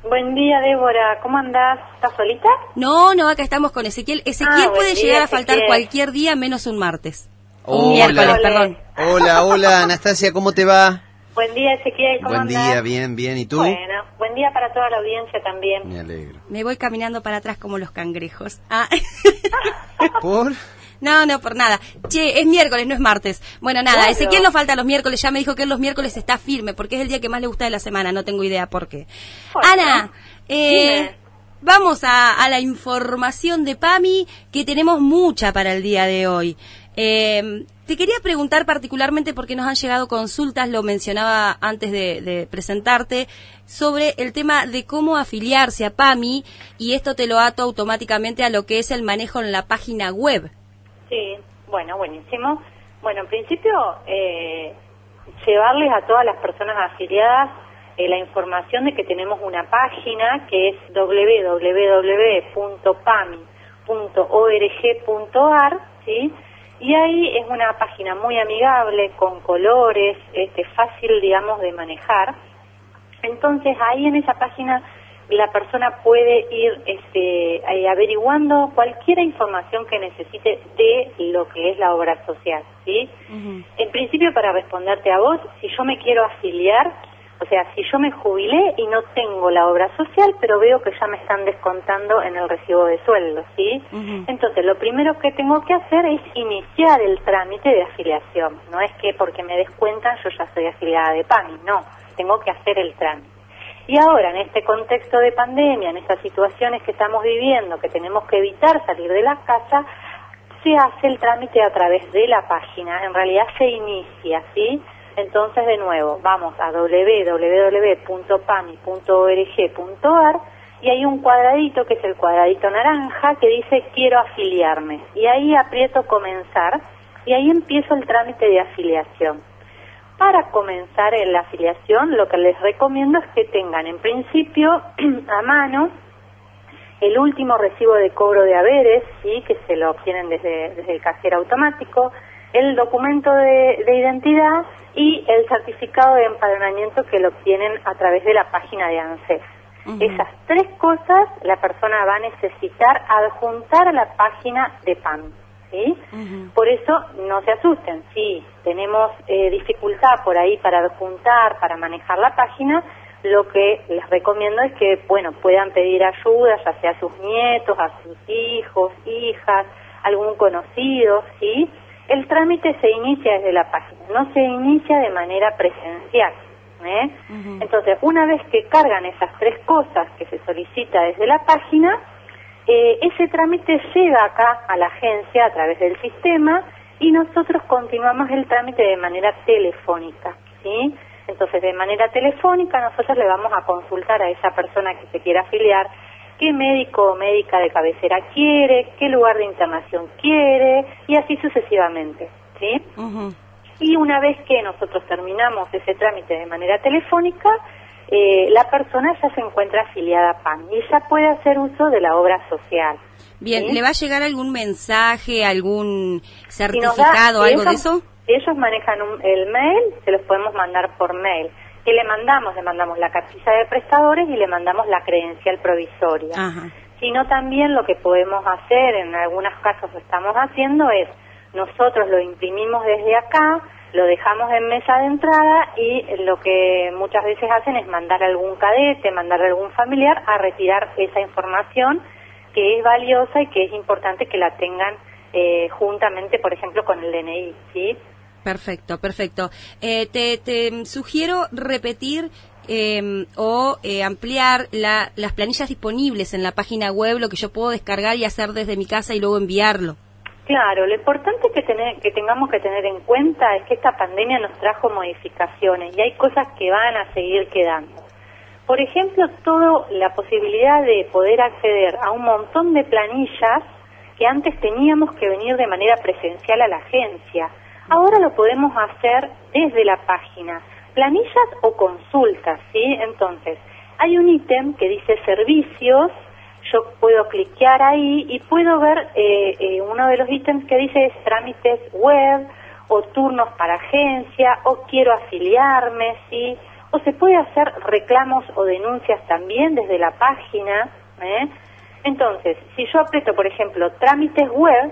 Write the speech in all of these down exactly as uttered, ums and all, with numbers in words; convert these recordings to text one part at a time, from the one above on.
Buen día, Débora. ¿Cómo andás? ¿Estás solita? No, no, acá estamos con Ezequiel. Ezequiel Ah, puede día, llegar a faltar Ezequiel. cualquier día menos un martes. Hola. Un miércoles, Hola. perdón. Hola, hola, Anastasia, ¿cómo te va? Buen día, Ezequiel. ¿Cómo Buen andás? día, bien, bien. ¿Y tú? Bueno, buen día para toda la audiencia también. Me alegro. Me voy caminando para atrás como los cangrejos. Ah. ¿Por? No, no, por nada. Che, es miércoles, no es martes. Bueno, nada, Claro. Ezequiel no falta los miércoles. Ya me dijo que él los miércoles está firme, porque es el día que más le gusta de la semana. No tengo idea por qué. Bueno, Ana, eh, dime. vamos a, a la información de PAMI, que tenemos mucha para el día de hoy. Eh, te quería preguntar particularmente porque nos han llegado consultas, lo mencionaba antes de, de presentarte, sobre el tema de cómo afiliarse a PAMI, y esto te lo ato automáticamente a lo que es el manejo en la página web. Sí, bueno, buenísimo. Bueno, en principio, eh, llevarles a todas las personas afiliadas eh, la información de que tenemos una página que es doble u doble u doble u punto pami punto org punto ar, ¿sí? Y ahí es una página muy amigable, con colores, este, fácil, digamos, de manejar. Entonces, ahí en esa página la persona puede ir este, eh, averiguando cualquier información que necesite de lo que es la obra social, ¿sí? Uh-huh. En principio, para responderte a vos, si yo me quiero afiliar, o sea, si yo me jubilé y no tengo la obra social, pero veo que ya me están descontando en el recibo de sueldo, ¿sí? Uh-huh. Entonces, lo primero que tengo que hacer es iniciar el trámite de afiliación. No es que porque me descuentan yo ya soy afiliada de PAMI, no, tengo que hacer el trámite. Y ahora, en este contexto de pandemia, en estas situaciones que estamos viviendo, que tenemos que evitar salir de la casa, se hace el trámite a través de la página. En realidad se inicia, ¿sí? Entonces, de nuevo, vamos a doble u doble u doble u punto pami punto org punto ar y hay un cuadradito, que es el cuadradito naranja, que dice quiero afiliarme. Y ahí aprieto comenzar y ahí empiezo el trámite de afiliación. Para comenzar en la afiliación, lo que les recomiendo es que tengan en principio a mano el último recibo de cobro de haberes, sí, que se lo obtienen desde, desde el cajero automático, el documento de, de identidad y el certificado de empadronamiento que lo obtienen a través de la página de ANSES. Uh-huh. Esas tres cosas la persona va a necesitar adjuntar a la página de PAMI. ¿Sí? Uh-huh. Por eso no se asusten, si tenemos eh, dificultad por ahí para adjuntar, para manejar la página, lo que les recomiendo es que, bueno, puedan pedir ayuda, ya sea a sus nietos, a sus hijos, hijas, algún conocido, ¿sí? El trámite se inicia desde la página, no se inicia de manera presencial, ¿eh? Uh-huh. Entonces, una vez que cargan esas tres cosas que se solicita desde la página, Eh, ese trámite llega acá a la agencia a través del sistema y nosotros continuamos el trámite de manera telefónica, ¿sí? Entonces, de manera telefónica nosotros le vamos a consultar a esa persona que se quiera afiliar qué médico o médica de cabecera quiere, qué lugar de internación quiere y así sucesivamente, ¿sí? Uh-huh. Y una vez que nosotros terminamos ese trámite de manera telefónica, Eh, la persona ya se encuentra afiliada a PAMI y ya puede hacer uso de la obra social. Bien, ¿sí? ¿le va a llegar algún mensaje, algún certificado, da, algo ellos, de eso? Ellos manejan un, el mail, se los podemos mandar por mail. ¿Qué le mandamos? Le mandamos la cartilla de prestadores y le mandamos la credencial provisoria. Ajá. Sino también lo que podemos hacer, en algunos casos lo estamos haciendo, es nosotros lo imprimimos desde acá, lo dejamos en mesa de entrada y lo que muchas veces hacen es mandar a algún cadete, mandar a algún familiar a retirar esa información que es valiosa y que es importante que la tengan eh, juntamente, por ejemplo, con el D N I, ¿sí? Perfecto, perfecto. Eh, te, te sugiero repetir eh, o eh, ampliar la, las planillas disponibles en la página web, lo que yo puedo descargar y hacer desde mi casa y luego enviarlo. Claro, lo importante que, tener, que tengamos que tener en cuenta es que esta pandemia nos trajo modificaciones y hay cosas que van a seguir quedando. Por ejemplo, toda la posibilidad de poder acceder a un montón de planillas que antes teníamos que venir de manera presencial a la agencia. Ahora lo podemos hacer desde la página, planillas o consultas, ¿sí? Entonces, hay un ítem que dice servicios. Yo puedo cliquear ahí y puedo ver eh, eh, uno de los ítems que dice trámites web o turnos para agencia o quiero afiliarme, ¿sí? o se puede hacer reclamos o denuncias también desde la página, ¿eh? Entonces, si yo aprieto, por ejemplo, trámites web,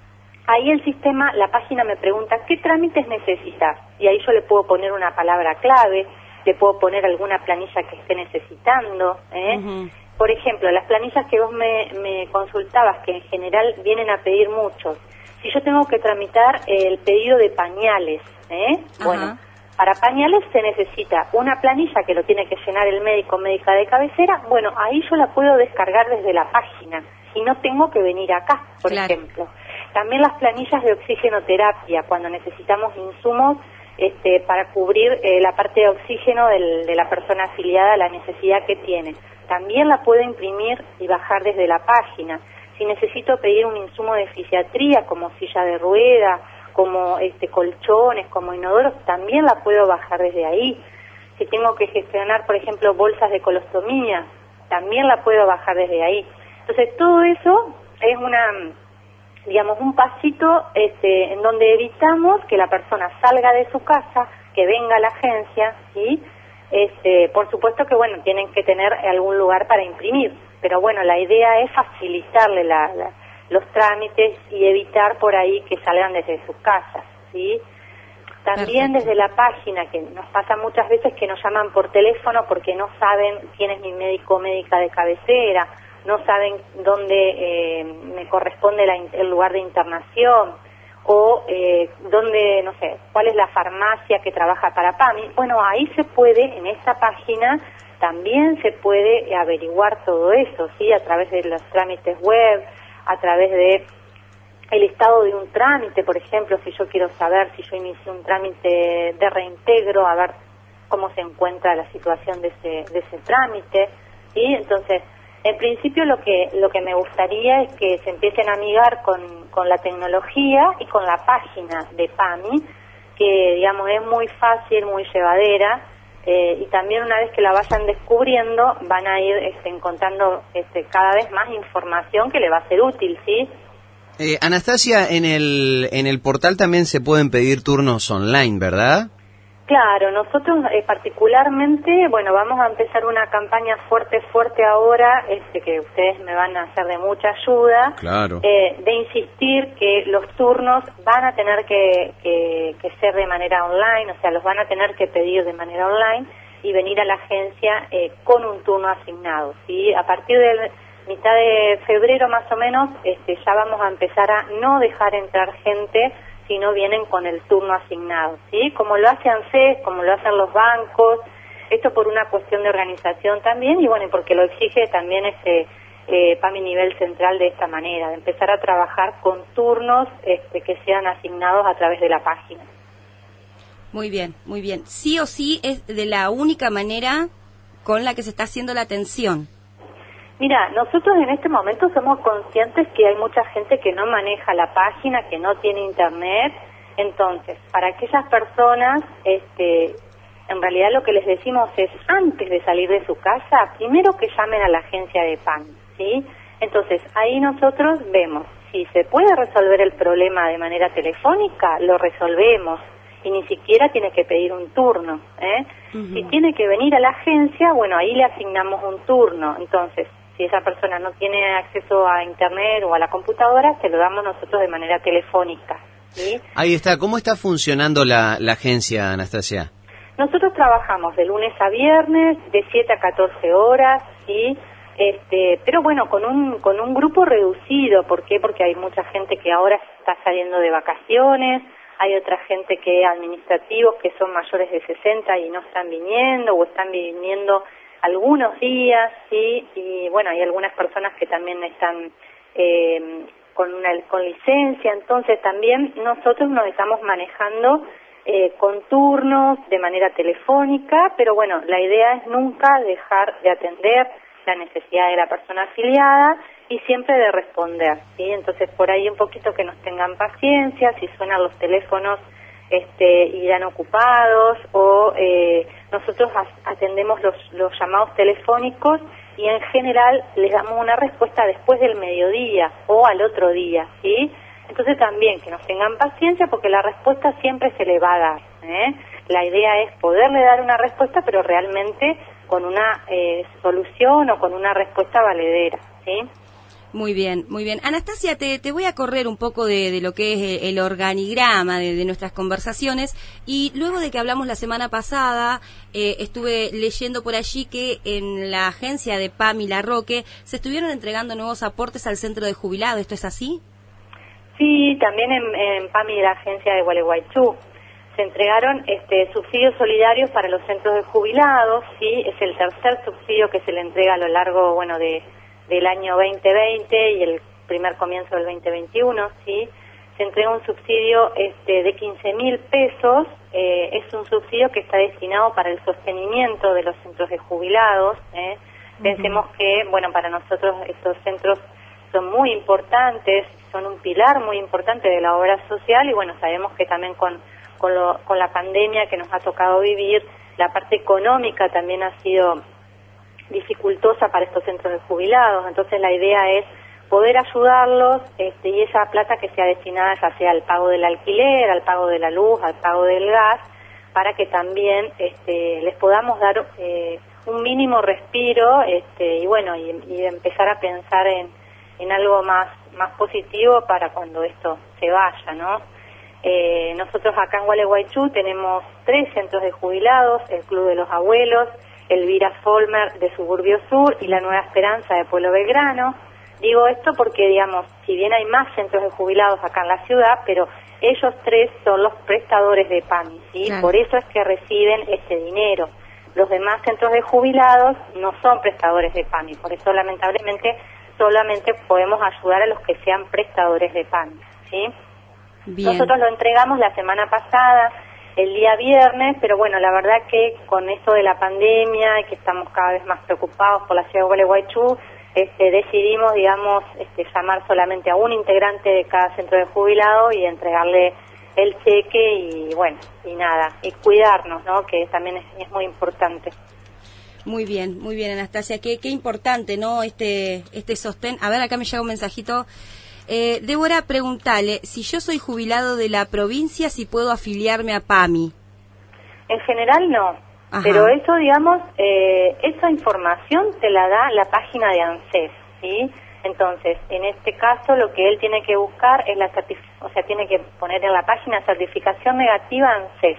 ahí el sistema, la página me pregunta qué trámites necesitas, y ahí yo le puedo poner una palabra clave, le puedo poner alguna planilla que esté necesitando, ¿eh? Uh-huh. Por ejemplo, las planillas que vos me, me consultabas, que en general vienen a pedir muchos, si yo tengo que tramitar el pedido de pañales, ¿eh? Uh-huh. Bueno, para pañales se necesita una planilla que lo tiene que llenar el médico o médica de cabecera. Bueno, ahí yo la puedo descargar desde la página y no tengo que venir acá, por claro. ejemplo. También las planillas de oxigenoterapia, cuando necesitamos insumos este, para cubrir eh, la parte de oxígeno del, de la persona afiliada, la necesidad que tiene. También la puedo imprimir y bajar desde la página. Si necesito pedir un insumo de fisiatría, como silla de rueda, como este colchones, como inodoros, también la puedo bajar desde ahí. Si tengo que gestionar, por ejemplo, bolsas de colostomía, también la puedo bajar desde ahí. Entonces, todo eso es una, digamos, un pasito este, en donde evitamos que la persona salga de su casa, que venga a la agencia, ¿sí? Este, por supuesto que, bueno, tienen que tener algún lugar para imprimir, pero bueno, la idea es facilitarle la, la, los trámites y evitar por ahí que salgan desde sus casas, ¿sí? También Perfecto. Desde la página, que nos pasa muchas veces que nos llaman por teléfono porque no saben quién es mi médico o médica de cabecera, no saben dónde eh, me corresponde la, el lugar de internación, o eh, dónde, no sé, cuál es la farmacia que trabaja para PAMI. Bueno, ahí se puede, en esta página, también se puede averiguar todo eso, ¿sí? A través de los trámites web, a través de el estado de un trámite, por ejemplo, si yo quiero saber si yo inicié un trámite de reintegro, a ver cómo se encuentra la situación de ese, de ese trámite, ¿sí? Entonces, en principio lo que lo que me gustaría es que se empiecen a amigar con, con la tecnología y con la página de PAMI, que digamos es muy fácil, muy llevadera, eh, y también una vez que la vayan descubriendo van a ir este, encontrando este, cada vez más información que le va a ser útil, ¿sí? Eh, Anastasia, en el en el portal también se pueden pedir turnos online, ¿verdad? Claro, nosotros eh, particularmente, bueno, vamos a empezar una campaña fuerte, fuerte ahora, este, que ustedes me van a hacer de mucha ayuda, claro. eh, de insistir que los turnos van a tener que, que, que ser de manera online, o sea, los van a tener que pedir de manera online y venir a la agencia eh, con un turno asignado, ¿sí? A partir de mitad de febrero más o menos, este, ya vamos a empezar a no dejar entrar gente si no vienen con el turno asignado, ¿sí? Como lo hace ANSES, como lo hacen los bancos, esto por una cuestión de organización también, y bueno, y porque lo exige también este eh, PAMI nivel central de esta manera, de empezar a trabajar con turnos este, que sean asignados a través de la página. Muy bien, muy bien. Sí o sí es de la única manera con la que se está haciendo la atención. Mira, nosotros en este momento somos conscientes que hay mucha gente que no maneja la página, que no tiene internet. Entonces, para aquellas personas, este, en realidad lo que les decimos es, antes de salir de su casa, primero que llamen a la agencia de PAMI, ¿sí? Entonces, ahí nosotros vemos, si se puede resolver el problema de manera telefónica, lo resolvemos, y ni siquiera tiene que pedir un turno, ¿eh? Uh-huh. Si tiene que venir a la agencia, bueno, ahí le asignamos un turno. Entonces, si esa persona no tiene acceso a internet o a la computadora, se lo damos nosotros de manera telefónica, ¿sí? Ahí está. ¿Cómo está funcionando la, la agencia, Anastasia? Nosotros trabajamos de lunes a viernes, de siete a catorce horas, ¿sí? Este, pero bueno, con un con un grupo reducido. ¿Por qué? Porque hay mucha gente que ahora está saliendo de vacaciones, hay otra gente que administrativos que son mayores de sesenta y no están viniendo, o están viniendo algunos días, sí, y bueno, hay algunas personas que también están eh, con una con licencia. Entonces también nosotros nos estamos manejando eh, con turnos de manera telefónica, pero bueno, la idea es nunca dejar de atender la necesidad de la persona afiliada y siempre de responder, ¿sí? Entonces por ahí un poquito que nos tengan paciencia, si suenan los teléfonos este, irán ocupados, o eh, nosotros atendemos los, los llamados telefónicos y en general les damos una respuesta después del mediodía o al otro día, ¿sí? Entonces también que nos tengan paciencia porque la respuesta siempre se le va a dar, ¿eh? la idea es poderle dar una respuesta, pero realmente con una eh, solución o con una respuesta valedera, ¿sí? Muy bien, muy bien. Anastasia, te, te voy a correr un poco de, de lo que es el organigrama de, de nuestras conversaciones, y luego de que hablamos la semana pasada, eh, estuve leyendo por allí que en la agencia de PAMI La Roque se estuvieron entregando nuevos aportes al centro de jubilados. ¿Esto es así? Sí, también en, en PAMI, la agencia de Gualeguaychú, se entregaron este, subsidios solidarios para los centros de jubilados, sí, es el tercer subsidio que se le entrega a lo largo, bueno, de del año veinte veinte y el primer comienzo del veinte veintiuno, ¿sí? Se entrega un subsidio este, de quince mil pesos, eh, es un subsidio que está destinado para el sostenimiento de los centros de jubilados, ¿eh? Uh-huh. Pensemos que, bueno, para nosotros estos centros son muy importantes, son un pilar muy importante de la obra social, y bueno, sabemos que también con, con, lo, con la pandemia que nos ha tocado vivir, la parte económica también ha sido dificultosa para estos centros de jubilados. Entonces la idea es poder ayudarlos, este, y esa plata que sea destinada ya sea al pago del alquiler, al pago de la luz, al pago del gas, para que también este, les podamos dar eh, un mínimo respiro, este, y bueno, y, y empezar a pensar en, en algo más, más positivo para cuando esto se vaya, ¿no? Eh, nosotros acá en Gualeguaychú tenemos tres centros de jubilados, el Club de los Abuelos, Elvira Folmer de Suburbio Sur y la Nueva Esperanza de Pueblo Belgrano. Digo esto porque, digamos, si bien hay más centros de jubilados acá en la ciudad, pero ellos tres son los prestadores de PAMI, ¿sí? Claro. Por eso es que reciben ese dinero. Los demás centros de jubilados no son prestadores de PAMI, por eso lamentablemente solamente podemos ayudar a los que sean prestadores de PAMI, ¿sí? Bien. Nosotros lo entregamos la semana pasada, el día viernes, pero bueno, la verdad que con esto de la pandemia y que estamos cada vez más preocupados por la ciudad de Gualeguaychú, este, decidimos, digamos, este, llamar solamente a un integrante de cada centro de jubilado y entregarle el cheque y bueno, y nada, y cuidarnos, ¿no? Que también es, es muy importante. Muy bien, muy bien, Anastasia, qué, qué importante, ¿no? Este, este sostén. A ver, acá me llega un mensajito. Eh, Débora, preguntale, si yo soy jubilado de la provincia, si puedo afiliarme a PAMI. En general no, Ajá. pero eso, digamos, eh, esa información te la da la página de ANSES, ¿sí? Entonces, en este caso, lo que él tiene que buscar es la certificación, o sea, tiene que poner en la página certificación negativa ANSES,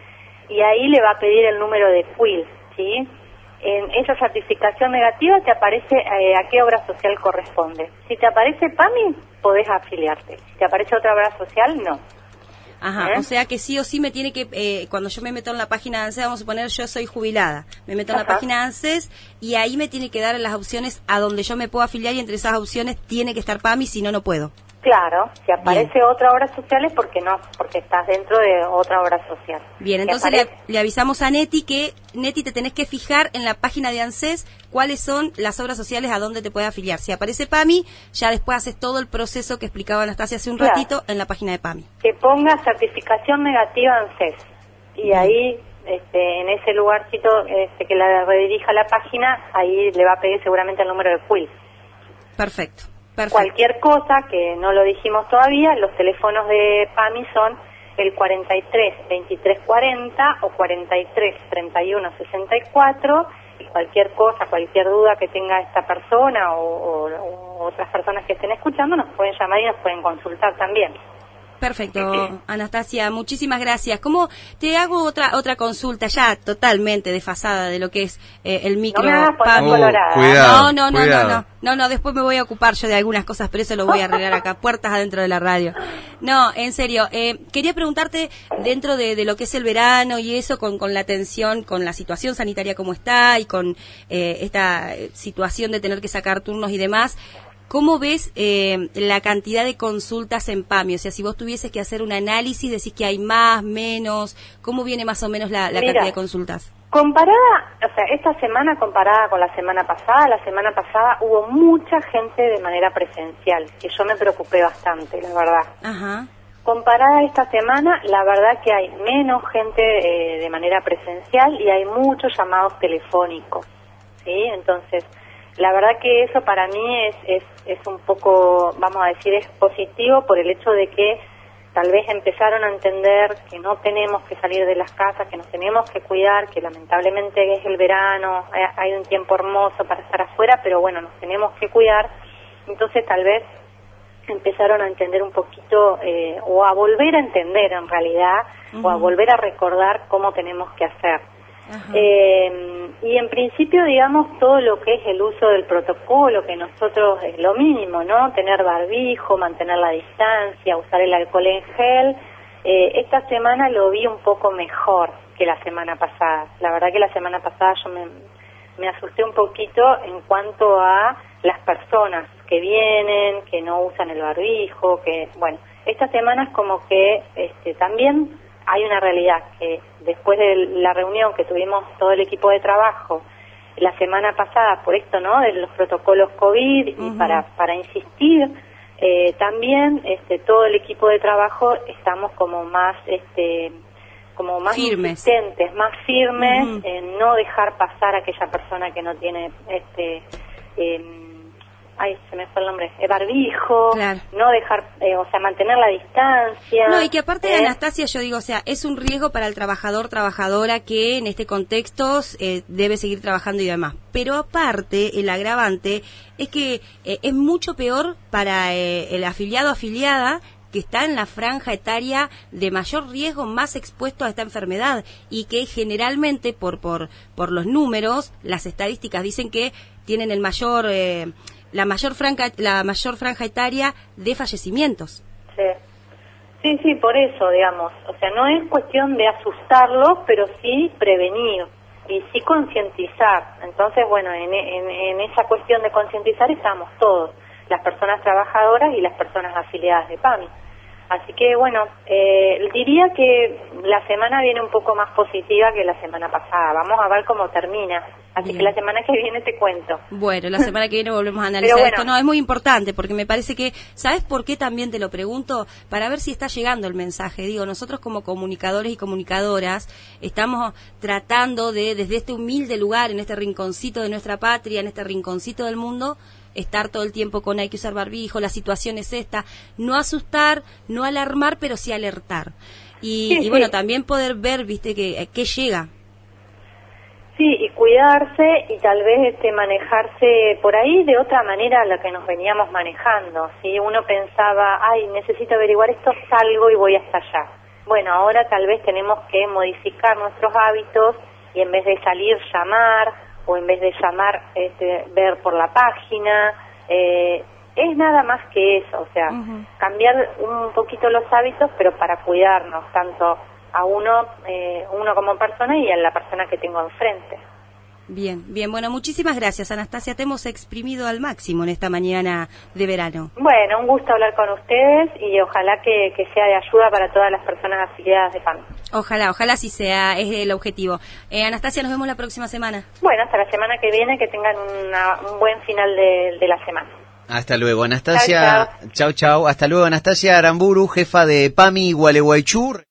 y ahí le va a pedir el número de Q I L, ¿sí? En esa certificación negativa te aparece eh, a qué obra social corresponde. Si te aparece PAMI, podés afiliarte. Si te aparece otra obra social, no. Ajá, ¿Eh? O sea que sí o sí me tiene que, eh, cuando yo me meto en la página de ANSES, vamos a poner yo soy jubilada, me meto en Ajá. la página de ANSES y ahí me tiene que dar las opciones a donde yo me puedo afiliar, y entre esas opciones tiene que estar PAMI, si no, no puedo. Claro, si aparece Bien. otra obra social es porque no, porque estás dentro de otra obra social. Bien, entonces le, le avisamos a Neti que, Neti, te tenés que fijar en la página de ANSES cuáles son las obras sociales a donde te puedes afiliar. Si aparece PAMI, ya después haces todo el proceso que explicaba Anastasia hace un claro. ratito en la página de PAMI. Que ponga certificación negativa ANSES y Bien. ahí, este, en ese lugarcito este, que la redirija a la página, ahí le va a pedir seguramente el número de Q I L. Perfecto. Perfecto. Cualquier cosa que no lo dijimos todavía, los teléfonos de PAMI son el cuarenta y tres, veintitrés cuarenta o cuarenta y tres, treinta y uno, sesenta y cuatro, y cualquier cosa, cualquier duda que tenga esta persona o, o, o otras personas que estén escuchando nos pueden llamar y nos pueden consultar también. Perfecto, Anastasia, muchísimas gracias. ¿Cómo te hago otra otra consulta ya totalmente desfasada de lo que es eh, el micro? No me hagas poner colorada. Cuidado, no, no, no, cuidado. no, no, no, no, después me voy a ocupar yo de algunas cosas, pero eso lo voy a arreglar acá, puertas adentro de la radio. No, en serio, eh, quería preguntarte, dentro de, de lo que es el verano y eso, con, con la atención, con la situación sanitaria como está y con eh, esta situación de tener que sacar turnos y demás, ¿cómo ves eh, la cantidad de consultas en PAMI? O sea, si vos tuvieses que hacer un análisis, decís que hay más, menos, ¿cómo viene más o menos la, la Mira, cantidad de consultas? Comparada, o sea, esta semana comparada con la semana pasada, la semana pasada hubo mucha gente de manera presencial, que yo me preocupé bastante, la verdad. Ajá. Comparada a esta semana, la verdad que hay menos gente eh, de manera presencial y hay muchos llamados telefónicos, ¿sí? Entonces, la verdad que eso para mí es, es, es un poco, vamos a decir, es positivo por el hecho de que tal vez empezaron a entender que no tenemos que salir de las casas, que nos tenemos que cuidar, que lamentablemente es el verano, hay un tiempo hermoso para estar afuera, pero bueno, nos tenemos que cuidar. Entonces tal vez empezaron a entender un poquito, eh, o a volver a entender en realidad, uh-huh. o a volver a recordar cómo tenemos que hacer. Eh, y en principio, digamos, todo lo que es el uso del protocolo, que nosotros es lo mínimo, ¿no? Tener barbijo, mantener la distancia, usar el alcohol en gel. Eh, esta semana lo vi un poco mejor que la semana pasada. La verdad que la semana pasada yo me, me asusté un poquito en cuanto a las personas que vienen, que no usan el barbijo, que, bueno, esta semana es como que este, también hay una realidad que después de la reunión que tuvimos todo el equipo de trabajo la semana pasada por esto, ¿no?, de los protocolos COVID, uh-huh. y para para insistir, eh, también este todo el equipo de trabajo estamos como más este como más firmes. insistentes, más firmes, uh-huh. en no dejar pasar a aquella persona que no tiene este eh, ay, se me fue el nombre, eh, barbijo, claro. no dejar, eh, o sea, mantener la distancia. No, y que aparte de eh, Anastasia, yo digo, o sea, es un riesgo para el trabajador, trabajadora que en este contexto eh, debe seguir trabajando y demás. Pero aparte, el agravante es que eh, es mucho peor para eh, el afiliado o afiliada que está en la franja etaria de mayor riesgo, más expuesto a esta enfermedad, y que generalmente, por por por los números, las estadísticas dicen que tienen el mayor... Eh, la mayor franja la mayor franja etaria de fallecimientos. Sí. Sí, sí, por eso, digamos, o sea, no es cuestión de asustarlos, pero sí prevenir y sí concientizar. Entonces, bueno, en, en, en esa cuestión de concientizar estamos todos, las personas trabajadoras y las personas afiliadas de PAMI. Así que, bueno, eh, diría que la semana viene un poco más positiva que la semana pasada. Vamos a ver cómo termina. Así Bien. que la semana que viene te cuento. Bueno, la semana que viene volvemos a analizar bueno. esto. No, es muy importante porque me parece que, ¿sabes por qué también te lo pregunto? Para ver si está llegando el mensaje. Digo, nosotros como comunicadores y comunicadoras estamos tratando de, desde este humilde lugar, en este rinconcito de nuestra patria, en este rinconcito del mundo, estar todo el tiempo con hay que usar barbijo, la situación es esta, no asustar, no alarmar, pero sí alertar. Y, sí, y sí. bueno, también poder ver, viste, que, que llega. Sí, y cuidarse y tal vez este manejarse por ahí de otra manera a la que nos veníamos manejando. Si uno pensaba, ay, necesito averiguar esto, salgo y voy hasta allá. Bueno, ahora tal vez tenemos que modificar nuestros hábitos y en vez de salir, llamar, o en vez de llamar, este, ver por la página. Eh, es nada más que eso, o sea, uh-huh. cambiar un poquito los hábitos, pero para cuidarnos, tanto a uno, eh, uno como persona y a la persona que tengo enfrente. Bien, bien, bueno, muchísimas gracias, Anastasia, te hemos exprimido al máximo en esta mañana de verano. Bueno, un gusto hablar con ustedes y ojalá que, que sea de ayuda para todas las personas afiliadas de PAMI. Ojalá, ojalá sí sea, es el objetivo. Eh, Anastasia, nos vemos la próxima semana. Bueno, hasta la semana que viene, que tengan una, un buen final de, de la semana. Hasta luego, Anastasia. Chau, chau. Chau, chau. Hasta luego, Anastasia Aramburu, jefa de PAMI Gualeguaychú.